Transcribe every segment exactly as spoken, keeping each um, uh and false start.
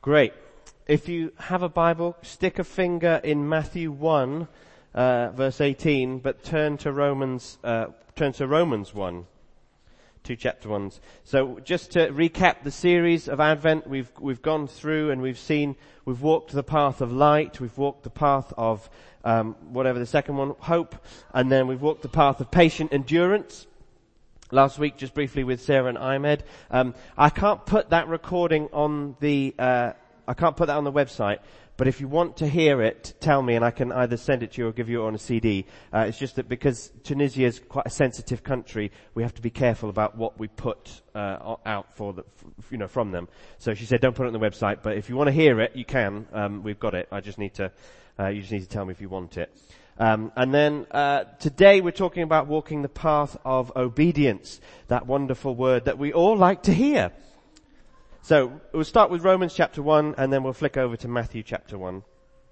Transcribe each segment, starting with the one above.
Great. If you have a Bible, stick a finger in Matthew one, uh, verse eighteen, but turn to Romans, uh, turn to Romans one, two chapter ones. So just to recap the series of Advent, we've, we've gone through and we've seen, we've walked the path of light, we've walked the path of, um, whatever the second one, hope, and then we've walked the path of patient endurance. Last week, just briefly with Sarah and Ahmed. Um, I can't put that recording on the, uh, I can't put that on the website, but if you want to hear it, tell me and I can either send it to you or give you it on a C D. Uh, it's just that because Tunisia is quite a sensitive country, we have to be careful about what we put, uh, out for the, you know, from them. So she said don't put it on the website, but if you want to hear it, you can. Um, we've got it. I just need to, uh, you just need to tell me if you want it. Um, and then uh, today we're talking about walking the path of obedience, that wonderful word that we all like to hear. So we'll start with Romans chapter one, and then we'll flick over to Matthew chapter one.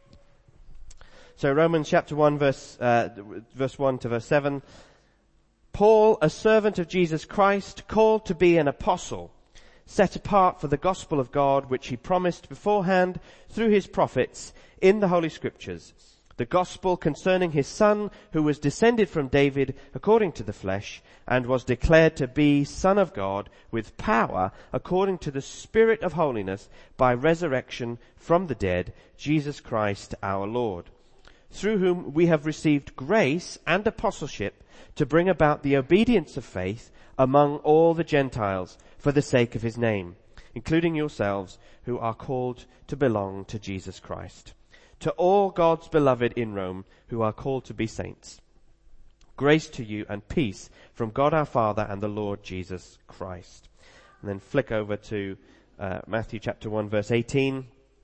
So Romans chapter one, verse uh, verse one to verse seven. Paul, a servant of Jesus Christ, called to be an apostle, set apart for the gospel of God, which he promised beforehand through his prophets in the Holy Scriptures, the gospel concerning his Son, who was descended from David according to the flesh, and was declared to be Son of God with power according to the Spirit of holiness by resurrection from the dead, Jesus Christ our Lord, through whom we have received grace and apostleship to bring about the obedience of faith among all the Gentiles for the sake of his name, including yourselves who are called to belong to Jesus Christ. To all God's beloved in Rome who are called to be saints, grace to you and peace from God our Father and the Lord Jesus Christ. And then flick over to uh, Matthew chapter one verse eighteen.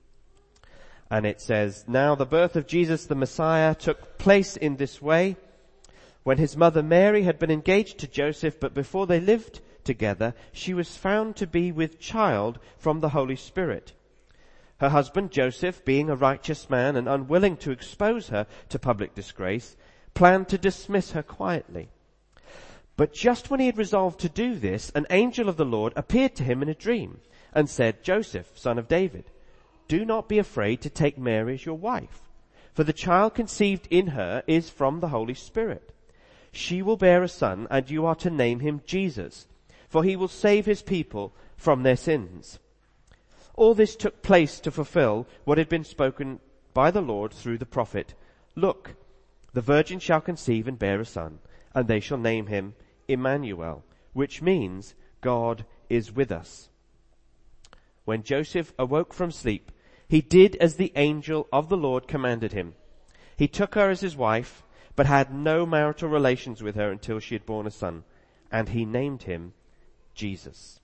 And it says, now the birth of Jesus the Messiah took place in this way. When his mother Mary had been engaged to Joseph, but before they lived together, she was found to be with child from the Holy Spirit. Her husband, Joseph, being a righteous man and unwilling to expose her to public disgrace, planned to dismiss her quietly. But just when he had resolved to do this, an angel of the Lord appeared to him in a dream and said, Joseph, son of David, do not be afraid to take Mary as your wife, for the child conceived in her is from the Holy Spirit. She will bear a son, and you are to name him Jesus, for he will save his people from their sins. All this took place to fulfill what had been spoken by the Lord through the prophet. Look, the virgin shall conceive and bear a son, and they shall name him Emmanuel, which means God is with us. When Joseph awoke from sleep, he did as the angel of the Lord commanded him. He took her as his wife, but had no marital relations with her until she had borne a son, and he named him Jesus.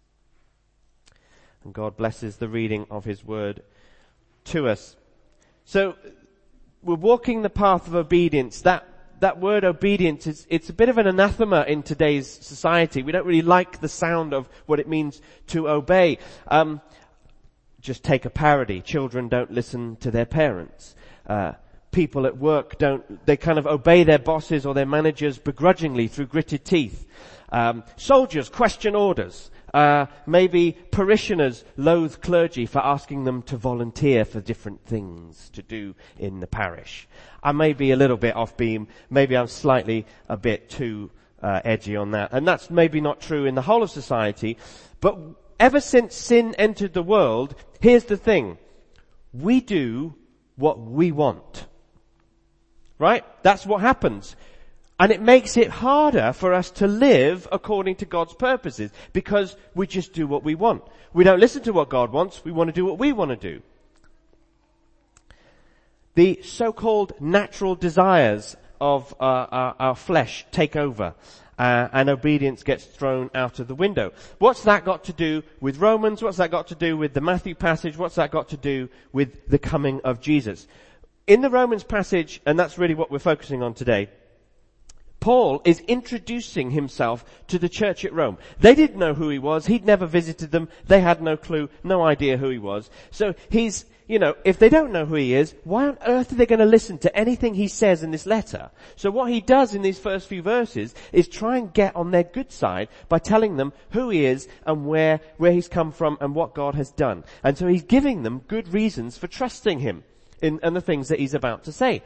And God blesses the reading of his word to us. So we're walking the path of obedience. That that word obedience is it's a bit of an anathema in today's society. We don't really like the sound of what it means to obey. Um, just take a parody. Children don't listen to their parents. Uh, people at work don't, they kind of obey their bosses or their managers begrudgingly through gritted teeth. Um, soldiers question orders. Uh, maybe parishioners loathe clergy for asking them to volunteer for different things to do in the parish. I may be a little bit off beam. Maybe I'm slightly a bit too uh, edgy on that. And that's maybe not true in the whole of society. But ever since sin entered the world, here's the thing. We do what we want. Right? That's what happens. And it makes it harder for us to live according to God's purposes because we just do what we want. We don't listen to what God wants. We want to do what we want to do. The so-called natural desires of uh, our, our flesh take over uh, and obedience gets thrown out of the window. What's that got to do with Romans? What's that got to do with the Matthew passage? What's that got to do with the coming of Jesus? In the Romans passage, and that's really what we're focusing on today, Paul is introducing himself to the church at Rome. They didn't know who he was. He'd never visited them. They had no clue, no idea who he was. So he's, you know, if they don't know who he is, why on earth are they going to listen to anything he says in this letter? So what he does in these first few verses is try and get on their good side by telling them who he is and where, where he's come from and what God has done. And so he's giving them good reasons for trusting him in, in the things that he's about to say.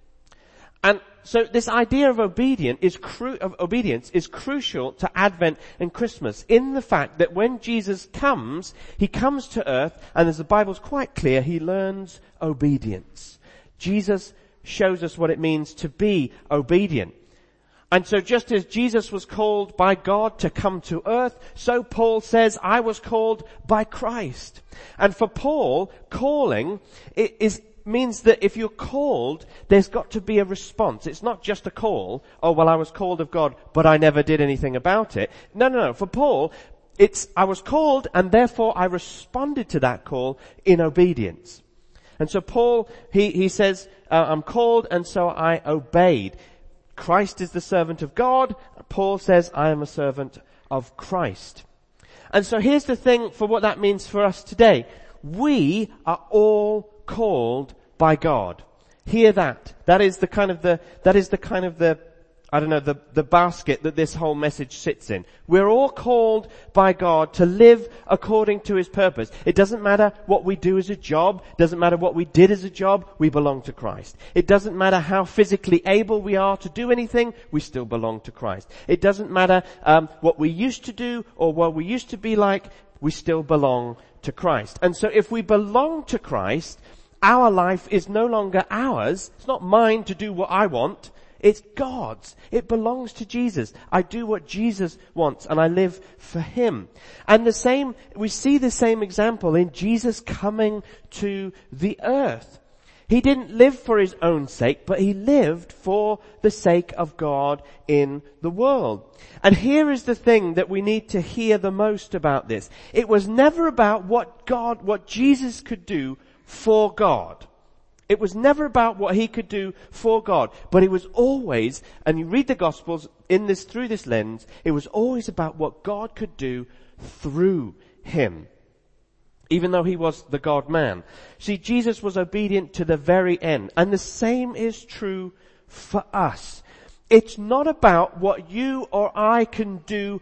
And so this idea of obedient is cru- of obedience is crucial to Advent and Christmas in the fact that when Jesus comes, he comes to earth, and as the Bible's quite clear, he learns obedience. Jesus shows us what it means to be obedient. And so just as Jesus was called by God to come to earth, so Paul says, I was called by Christ. And for Paul, calling it is means that if you're called, there's got to be a response. It's not just a call, oh, well, I was called of God, but I never did anything about it. No, no, no. For Paul, it's, I was called, and therefore I responded to that call in obedience. And so Paul, he, he says, uh, I'm called, and so I obeyed. Christ is the servant of God. Paul says, I am a servant of Christ. And so here's the thing for what that means for us today. We are all called by God. Hear that. That is the kind of the, that is the kind of the, I don't know, the, the basket that this whole message sits in. We're all called by God to live according to his purpose. It doesn't matter what we do as a job. It doesn't matter what we did as a job. We belong to Christ. It doesn't matter how physically able we are to do anything. We still belong to Christ. It doesn't matter um, what we used to do or what we used to be like. We still belong to Christ. And so if we belong to Christ, our life is no longer ours. It's not mine to do what I want. It's God's. It belongs to Jesus. I do what Jesus wants and I live for him. And the same, we see the same example in Jesus coming to the earth. He didn't live for his own sake, but he lived for the sake of God in the world. And here is the thing that we need to hear the most about this. It was never about what God, what Jesus could do for God. It was never about what he could do for God, but it was always, and you read the Gospels in this, through this lens, it was always about what God could do through him. Even though he was the God-man. See, Jesus was obedient to the very end. And the same is true for us. It's not about what you or I can do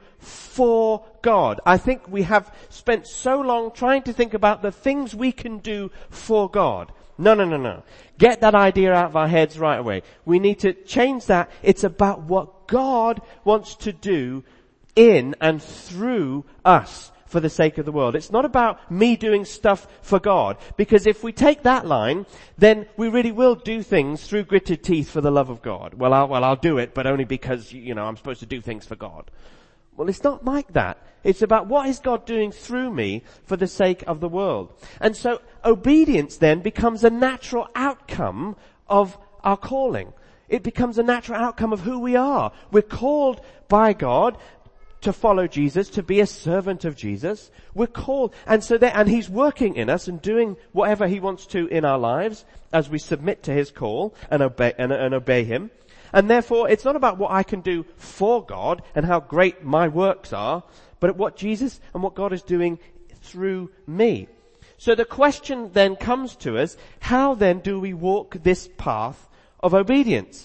for God. I think we have spent so long trying to think about the things we can do for God. No, no, no, no. Get that idea out of our heads right away. We need to change that. It's about what God wants to do in and through us for the sake of the world. It's not about me doing stuff for God. Because if we take that line, then we really will do things through gritted teeth for the love of God. Well, I'll, well, I'll do it, but only because, you know, I'm supposed to do things for God. Well, it's not like that. It's about what is God doing through me for the sake of the world. And so obedience then becomes a natural outcome of our calling. It becomes a natural outcome of who we are. We're called by God to follow Jesus, to be a servant of Jesus. We're called, and so that, and he's working in us and doing whatever he wants to in our lives as we submit to his call and obey, and, and obey him. And therefore, it's not about what I can do for God and how great my works are, but what Jesus and what God is doing through me. So the question then comes to us, how then do we walk this path of obedience?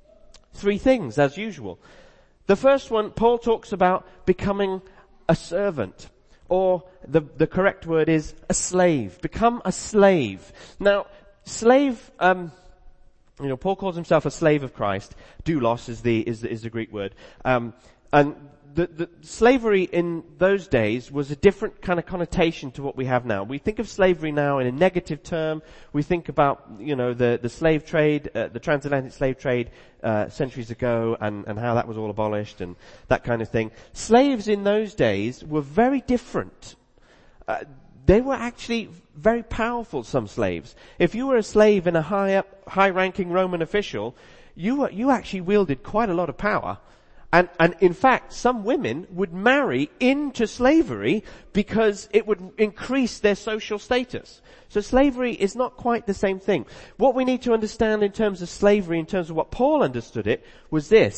Three things, as usual. The first one, Paul talks about becoming a servant, or the, the correct word is a slave. Become a slave. Now, slave, um, you know, Paul calls himself a slave of Christ. Doulos is the, is the, is the Greek word. Um, and the, the slavery in those days was a different kind of connotation to what we have now. We think of slavery now in a negative term. We think about, you know, the, the slave trade, uh, the transatlantic slave trade, uh, centuries ago and, and how that was all abolished and that kind of thing. Slaves in those days were very different. Uh, they were actually very powerful, some slaves. If you were a slave in a high up, high ranking Roman official, you were, you actually wielded quite a lot of power. And, and in fact, some women would marry into slavery because it would increase their social status. So slavery is not quite the same thing. What we need to understand in terms of slavery, in terms of what Paul understood it, was this.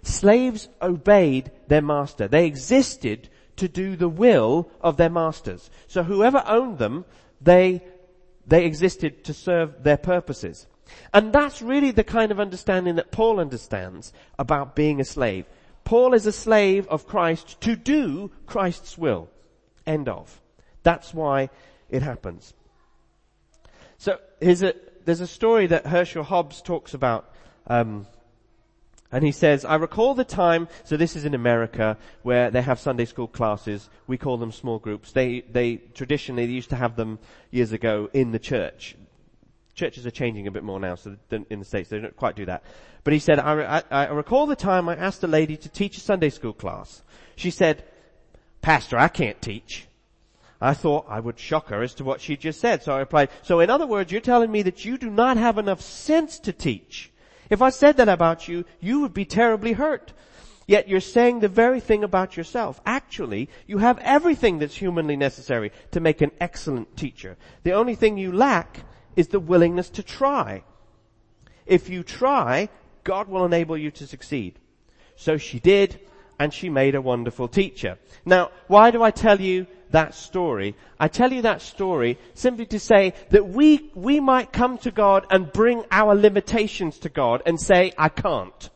slaves obeyed their master. They existed to do the will of their masters. So whoever owned them, they, they existed to serve their purposes. And that's really the kind of understanding that Paul understands about being a slave. Paul is a slave of Christ to do Christ's will. End of. That's why it happens. So here's a, there's a story that Herschel Hobbs talks about, um, and he says, I recall the time, so this is in America, where they have Sunday school classes. We call them small groups. They, they traditionally, they used to have them years ago in the church. Churches are changing a bit more now, so in the States they don't quite do that. But he said, I, I, I recall the time I asked a lady to teach a Sunday school class. She said, Pastor, I can't teach. I thought I would shock her as to what she just said. So I replied, so in other words, you're telling me that you do not have enough sense to teach. If I said that about you, you would be terribly hurt. Yet you're saying the very thing about yourself. Actually, you have everything that's humanly necessary to make an excellent teacher. The only thing you lack is the willingness to try. If you try, God will enable you to succeed. So she did, and she made a wonderful teacher. Now, why do I tell you that story? I tell you that story simply to say that we, we might come to God and bring our limitations to God and say, I can't.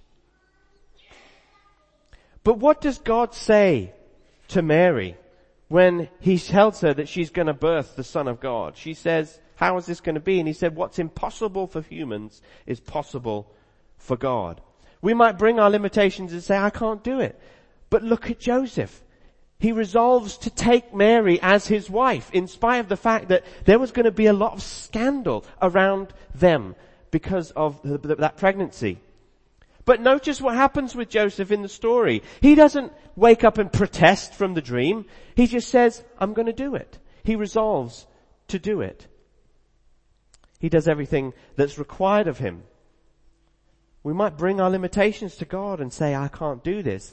But what does God say to Mary when he tells her that she's going to birth the Son of God? She says, how is this going to be? And he said, what's impossible for humans is possible for God. We might bring our limitations and say, I can't do it. But look at Joseph. He resolves to take Mary as his wife, in spite of the fact that there was going to be a lot of scandal around them because of the, the, that pregnancy. But notice what happens with Joseph in the story. He doesn't wake up and protest from the dream. He just says, I'm going to do it. He resolves to do it. He does everything that's required of him. We might bring our limitations to God and say, I can't do this.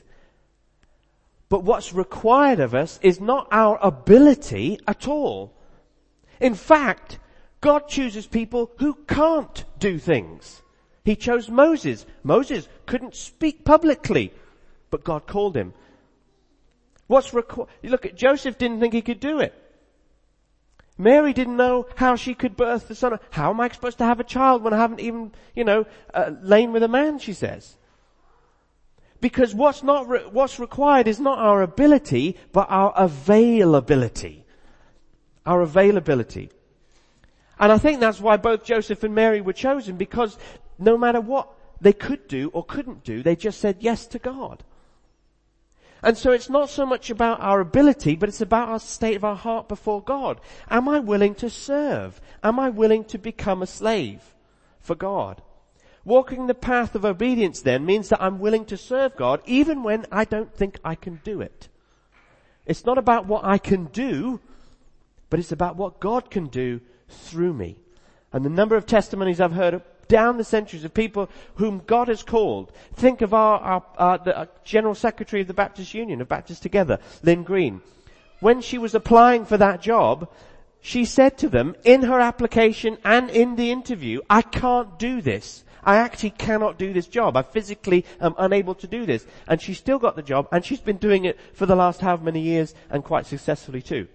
But what's required of us is not our ability at all. In fact, God chooses people who can't do things. He chose Moses. Moses couldn't speak publicly, but God called him. What's required? Look at Joseph, didn't think he could do it. Mary didn't know how she could birth the son. How am I supposed to have a child when I haven't even, you know, uh, lain with a man, she says. Because what's not, re- what's required is not our ability, but our availability. Our availability. And I think that's why both Joseph and Mary were chosen, because no matter what they could do or couldn't do, they just said yes to God. And so it's not so much about our ability, but it's about our state of our heart before God. Am I willing to serve? Am I willing to become a slave for God? Walking the path of obedience then means that I'm willing to serve God even when I don't think I can do it. It's not about what I can do, but it's about what God can do through me. And the number of testimonies I've heard down the centuries of people whom God has called. Think of our, our, our the uh, General Secretary of the Baptist Union, of Baptists Together, Lynn Green. When she was applying for that job, she said to them in her application and in the interview, I can't do this. I actually cannot do this job. I physically am unable to do this. And she still got the job, and she's been doing it for the last how many years, and quite successfully too.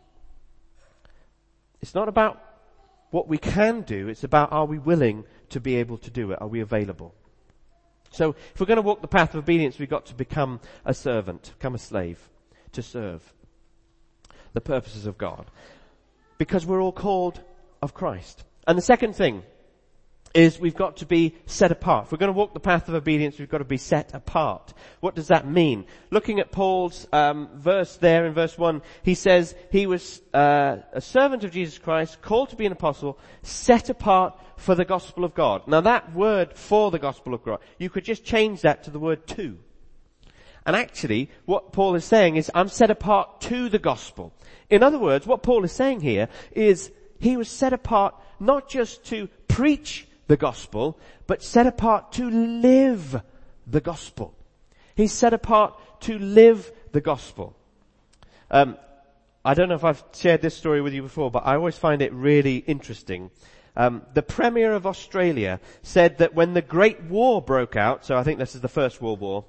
It's not about what we can do, it's about are we willing to be able to do it? Are we available? So if we're going to walk the path of obedience, we've got to become a servant, become a slave, to serve the purposes of God. Because we're all called of Christ. And the second thing is we've got to be set apart. If we're going to walk the path of obedience, we've got to be set apart. What does that mean? Looking at Paul's um, verse there in verse one, he says he was uh, a servant of Jesus Christ, called to be an apostle, set apart for the gospel of God. Now that word for the gospel of God, you could just change that to the word to. And actually, what Paul is saying is, I'm set apart to the gospel. In other words, what Paul is saying here is he was set apart not just to preach the gospel, but set apart to live the gospel. He's set apart to live the gospel. Um, I don't know if I've shared this story with you before, but I always find it really interesting. Um, the Premier of Australia said that when the Great War broke out, so I think this is the First World War,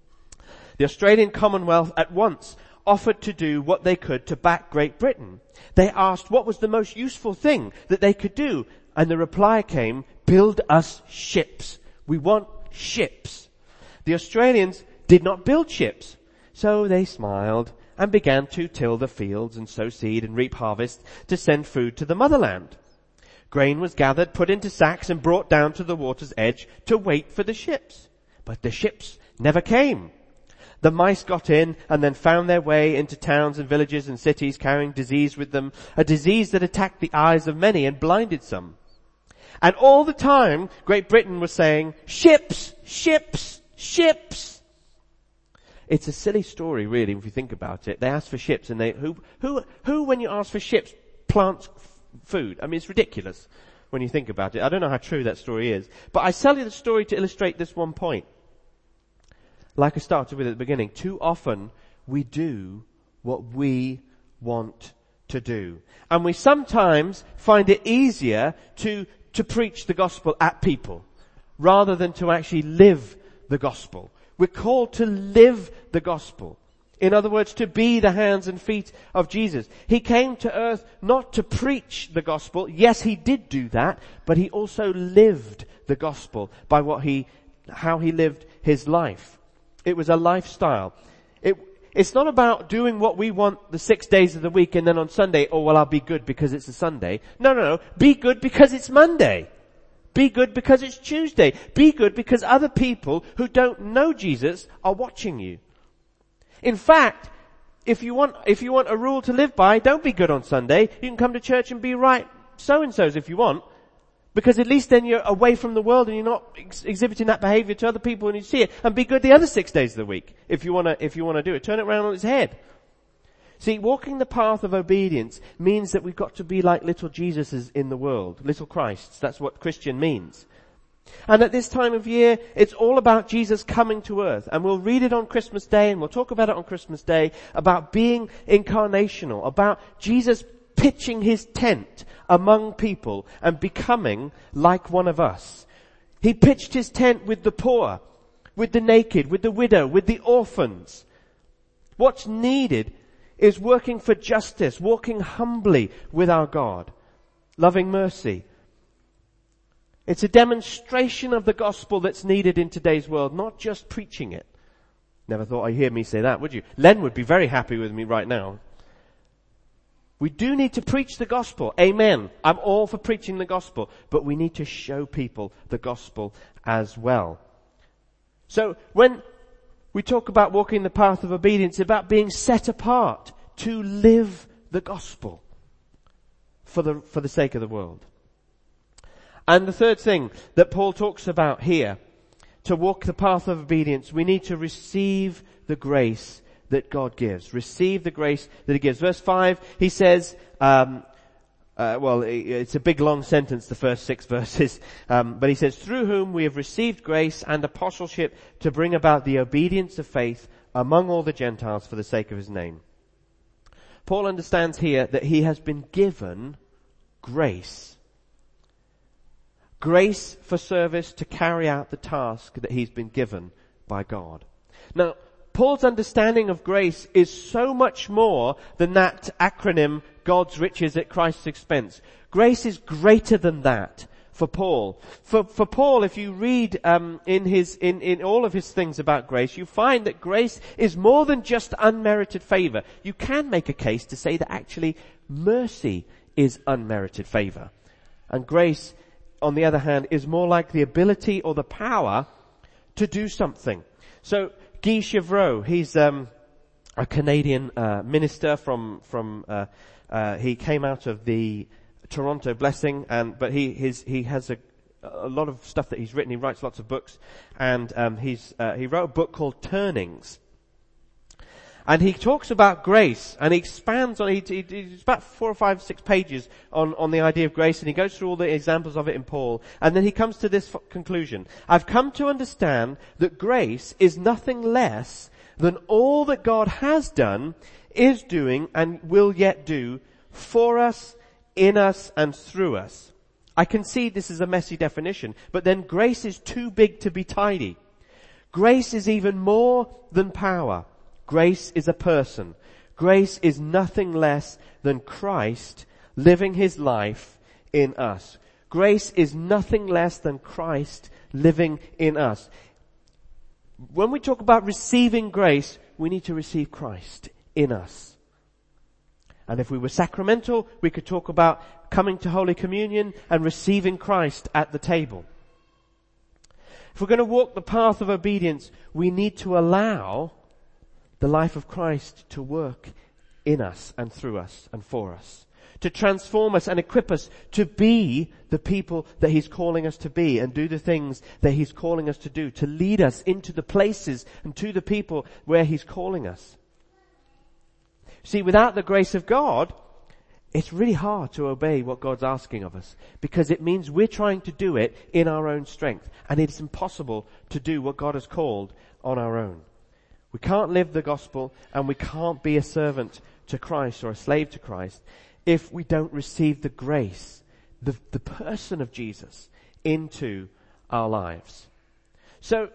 the Australian Commonwealth at once offered to do what they could to back Great Britain. They asked what was the most useful thing that they could do, and the reply came, build us ships. We want ships. The Australians did not build ships, so they smiled and began to till the fields and sow seed and reap harvest to send food to the motherland. Grain was gathered, put into sacks and brought down to the water's edge to wait for the ships. But the ships never came. The mice got in and then found their way into towns and villages and cities carrying disease with them, a disease that attacked the eyes of many and blinded some. And all the time, Great Britain was saying, ships, ships, ships. It's a silly story, really, if you think about it. They asked for ships and they, who, who, who, when you ask for ships, plants food? I mean, it's ridiculous when you think about it. I don't know how true that story is. But I tell you the story to illustrate this one point. Like I started with at the beginning, too often we do what we want to do. And we sometimes find it easier to, to preach the gospel at people rather than to actually live the gospel. We're called to live the gospel. In other words, to be the hands and feet of Jesus. He came to earth not to preach the gospel. Yes, he did do that, but he also lived the gospel by what he, how he lived his life. It was a lifestyle. It, it's not about doing what we want the six days of the week and then on Sunday, oh well, I'll be good because it's a Sunday. No, no, no. Be good because it's Monday. Be good because it's Tuesday. Be good because other people who don't know Jesus are watching you. In fact, if you want, if you want a rule to live by, don't be good on Sunday. You can come to church and be right so-and-sos if you want. Because at least then you're away from the world and you're not ex- exhibiting that behavior to other people when you see it. And be good the other six days of the week if you want to, if you want to do it. Turn it around on its head. See, walking the path of obedience means that we've got to be like little Jesuses in the world. Little Christs. That's what Christian means. And at this time of year, it's all about Jesus coming to earth. And we'll read it on Christmas Day and we'll talk about it on Christmas Day about being incarnational, about Jesus pitching his tent among people and becoming like one of us. He pitched his tent with the poor, with the naked, with the widow, with the orphans. What's needed is working for justice, walking humbly with our God, loving mercy. It's a demonstration of the gospel that's needed in today's world, not just preaching it. Never thought I'd hear me say that, would you? Len would be very happy with me right now. We do need to preach the gospel. Amen. I'm all for preaching the gospel, but we need to show people the gospel as well. So when we talk about walking the path of obedience, it's about being set apart to live the gospel for the, for the sake of the world. And the third thing that Paul talks about here, to walk the path of obedience, we need to receive the grace that God gives. Receive the grace that he gives. Verse five, he says, um, uh, well, it's a big long sentence, the first six verses, um, but he says, through whom we have received grace and apostleship to bring about the obedience of faith among all the Gentiles for the sake of his name. Paul understands here that he has been given grace. Grace for service to carry out the task that he's been given by God. Now, Paul's understanding of grace is so much more than that acronym, God's riches at Christ's expense. Grace is greater than that for Paul. For, for Paul, if you read um, in his in, in all of his things about grace, you find that grace is more than just unmerited favor. You can make a case to say that actually mercy is unmerited favor. And grace, on the other hand, is more like the ability or the power to do something. So Guy Chevreau, he's um, a Canadian uh, minister from from. Uh, uh, he came out of the Toronto Blessing, and but he his he has a a lot of stuff that he's written. He writes lots of books, and um, he's uh, he wrote a book called Turnings. And he talks about grace, and he expands on, he, he, it's about four or five, six pages on, on the idea of grace, and he goes through all the examples of it in Paul, and then he comes to this f- conclusion. I've come to understand that grace is nothing less than all that God has done, is doing, and will yet do for us, in us, and through us. I concede this is a messy definition, but then grace is too big to be tidy. Grace is even more than power. Grace is a person. Grace is nothing less than Christ living his life in us. Grace is nothing less than Christ living in us. When we talk about receiving grace, we need to receive Christ in us. And if we were sacramental, we could talk about coming to Holy Communion and receiving Christ at the table. If we're going to walk the path of obedience, we need to allow the life of Christ to work in us and through us and for us, to transform us and equip us to be the people that he's calling us to be and do the things that he's calling us to do, to lead us into the places and to the people where he's calling us. See, without the grace of God, it's really hard to obey what God's asking of us, because it means we're trying to do it in our own strength, and it's impossible to do what God has called on our own. We can't live the gospel, and we can't be a servant to Christ or a slave to Christ if we don't receive the grace, the, the person of Jesus, into our lives. So,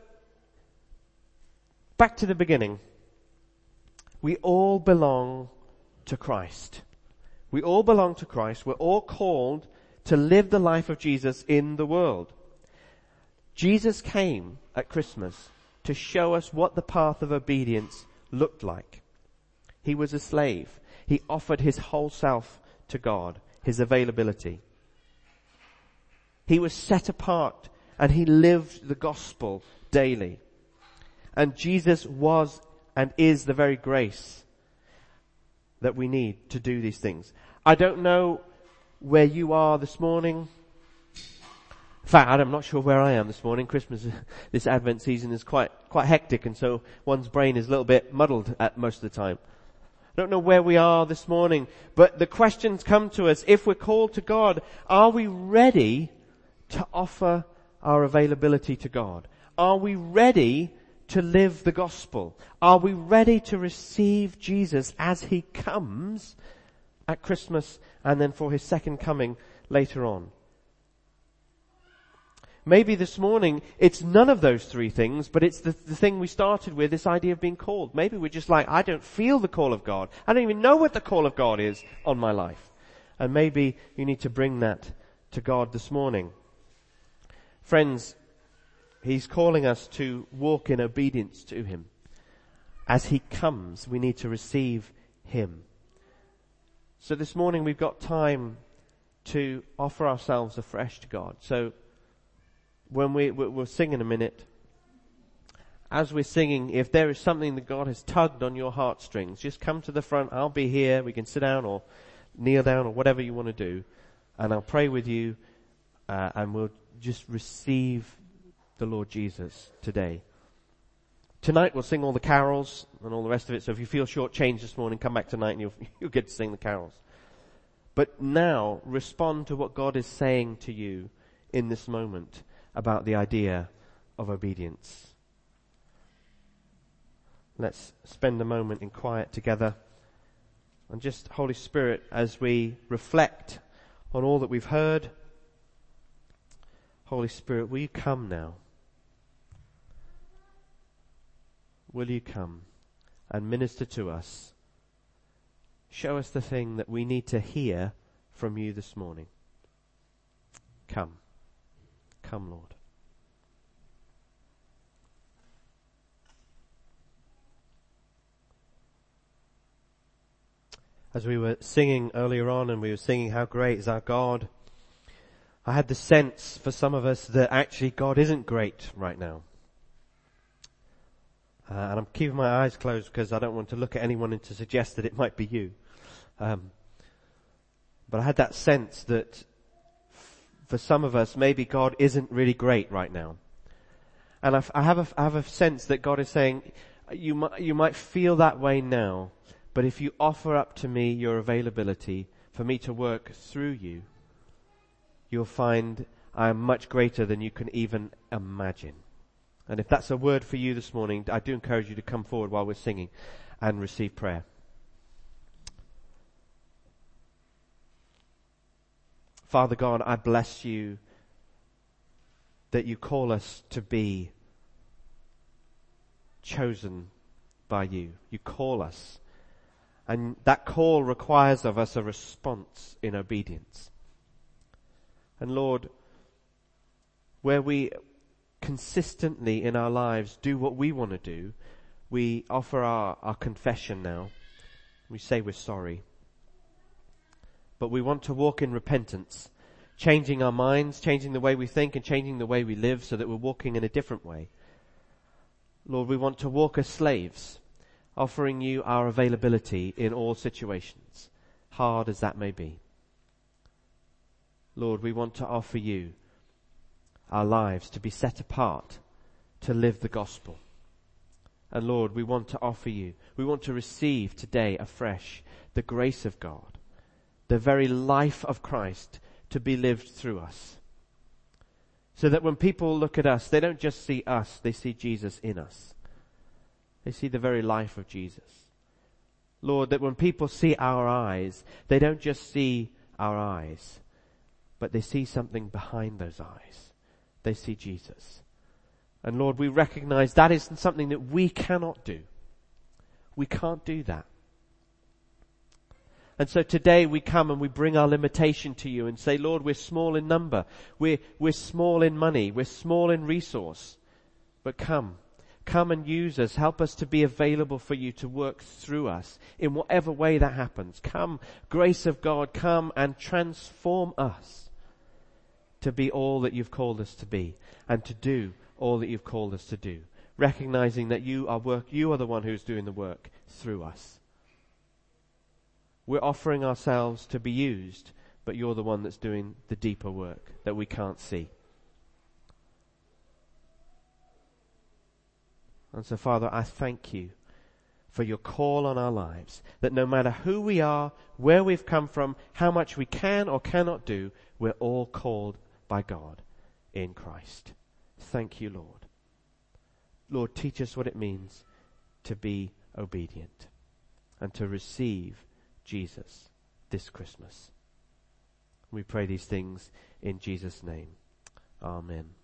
back to the beginning. We all belong to Christ. We all belong to Christ. We're all called to live the life of Jesus in the world. Jesus came at Christmas to show us what the path of obedience looked like. He was a slave. He offered his whole self to God, his availability. He was set apart and he lived the gospel daily. And Jesus was and is the very grace that we need to do these things. I don't know where you are this morning. In fact, I'm not sure where I am this morning. Christmas, this Advent season is quite, quite hectic, and so one's brain is a little bit muddled at most of the time. I don't know where we are this morning, but the questions come to us. If we're called to God, are we ready to offer our availability to God? Are we ready to live the gospel? Are we ready to receive Jesus as he comes at Christmas and then for his second coming later on? Maybe this morning it's none of those three things, but it's the, the thing we started with, this idea of being called. Maybe we're just like, I don't feel the call of God. I don't even know what the call of God is on my life. And maybe you need to bring that to God this morning. Friends, he's calling us to walk in obedience to him. As he comes, we need to receive him. So this morning we've got time to offer ourselves afresh to God. So when we, we'll sing in a minute, as we're singing, if there is something that God has tugged on your heartstrings, just come to the front. I'll be here. We can sit down or kneel down or whatever you want to do. And I'll pray with you, uh, and we'll just receive the Lord Jesus today. Tonight we'll sing all the carols and all the rest of it. So if you feel shortchanged this morning, come back tonight and you'll, you'll get to sing the carols. But now respond to what God is saying to you in this moment about the idea of obedience. Let's spend a moment in quiet together. And just, Holy Spirit, as we reflect on all that we've heard, Holy Spirit, will you come now? Will you come and minister to us? Show us the thing that we need to hear from you this morning. Come. Come, Lord. As we were singing earlier on, and we were singing How Great is Our God, I had the sense for some of us that actually God isn't great right now. Uh, and I'm keeping my eyes closed because I don't want to look at anyone and to suggest that it might be you. Um, but I had that sense that for some of us, maybe God isn't really great right now. And I, I, have a, I have a sense that God is saying, you might, you might feel that way now, but if you offer up to me your availability for me to work through you, you'll find I am much greater than you can even imagine. And if that's a word for you this morning, I do encourage you to come forward while we're singing and receive prayer. Father God, I bless you that you call us to be chosen by you. You call us. And that call requires of us a response in obedience. And Lord, where we consistently in our lives do what we want to do, we offer our, our confession now. We say we're sorry. But we want to walk in repentance, changing our minds, changing the way we think and changing the way we live so that we're walking in a different way. Lord, we want to walk as slaves, offering you our availability in all situations, hard as that may be. Lord, we want to offer you our lives to be set apart, to live the gospel. And Lord, we want to offer you, we want to receive today afresh the grace of God, the very life of Christ to be lived through us. So that when people look at us, they don't just see us, they see Jesus in us. They see the very life of Jesus. Lord, that when people see our eyes, they don't just see our eyes, but they see something behind those eyes. They see Jesus. And Lord, we recognize that is something that we cannot do. We can't do that. And so today we come and we bring our limitation to you and say, Lord, we're small in number. We're, we're small in money. We're small in resource. But come, come and use us. Help us to be available for you to work through us in whatever way that happens. Come, grace of God, come and transform us to be all that you've called us to be and to do all that you've called us to do. Recognizing that you are work, you are the one who's doing the work through us. We're offering ourselves to be used, but you're the one that's doing the deeper work that we can't see. And so, Father, I thank you for your call on our lives, that no matter who we are, where we've come from, how much we can or cannot do, we're all called by God in Christ. Thank you, Lord. Lord, teach us what it means to be obedient and to receive Jesus this Christmas. We pray these things in Jesus' name. Amen.